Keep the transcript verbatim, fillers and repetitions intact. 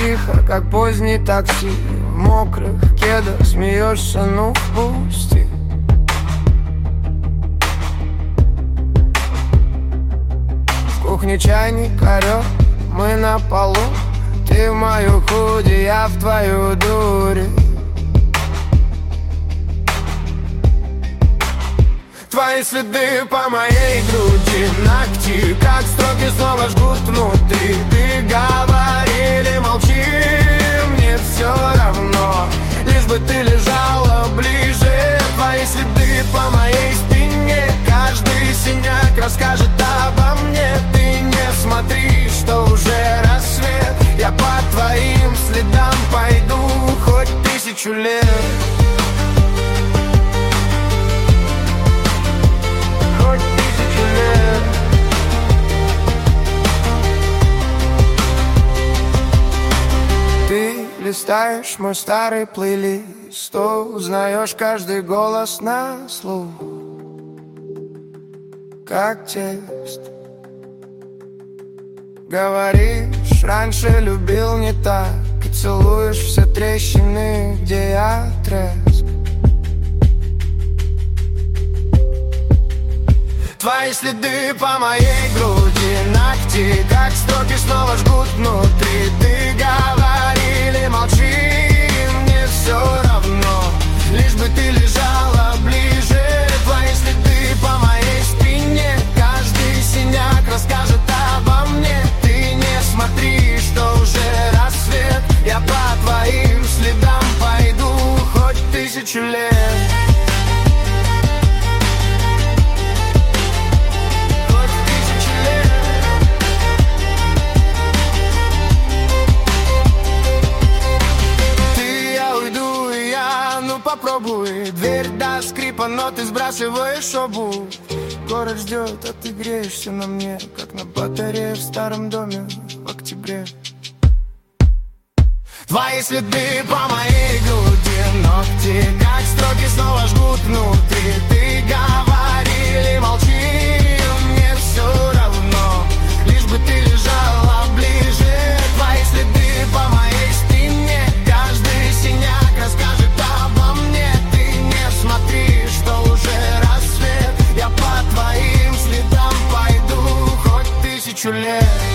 тихо, как поздний такси. В мокрых кедах смеешься, ну пусти. В кухне чайник орёт, мы на полу. Ты в мою худи, я в твою дурь. Твои следы по моей груди, ногти, как строки снова жгут внутри. Ты говори или молчи, мне все равно, лишь бы ты лежала ближе. Твои следы по моей спине, каждый синяк расскажет обо мне. Ты не смотри, что уже рассвет, я по твоим следам пойду хоть тысячу лет. Ты листаешь мой старый плейлист, то узнаешь каждый голос на слух, как текст. Говоришь, раньше любил не так, и целуешь все трещины, где я треск. Твои следы по моей груди, ногти, как строки снова жгут внутри. Ты говори или молчи, мне все равно, лишь бы ты лежала ближе. Твои следы по моей спине, каждый синяк расскажет обо мне. Ты не смотри, что уже рассвет, я по твоим следам пойду хоть тысячу лет. Попробуй, дверь до скрипа, но ты сбрасываешь обувь. Город ждет, а ты греешься на мне, как на батарее в старом доме в октябре. Твои следы по моей груди, ногти, как строки снова жгут внутри. Ты говори или молчи, мне все равно, лишь бы ты лежала ближе. Твои следы по моей спине, каждый синяк расскажет обо мне. Ты не смотри, что уже рассвет, я по твоим следам пойду хоть тысячу лет.